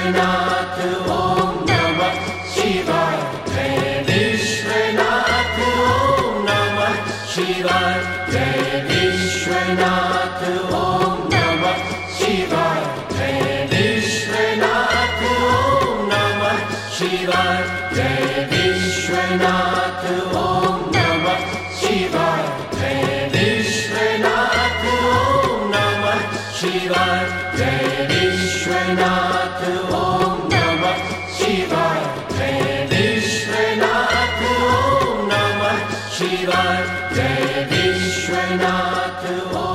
विश्वनाथ ओम नमः शिवाय। जय विश्वनाथ ओम नमः शिवाय। जय विश्वनाथ ओम नमः शिवाय। जय विश्वनाथ ओम नमः शिवाय। जय विश्वनाथ ओम नमः शिवाय। जय विश्वनाथ ओम नमः शिवाय। जय विश्वनाथ ओम नमः शिवाय। जय विश्वनाथ ओम नमः शिवाय। जय विश्वनाथ ओम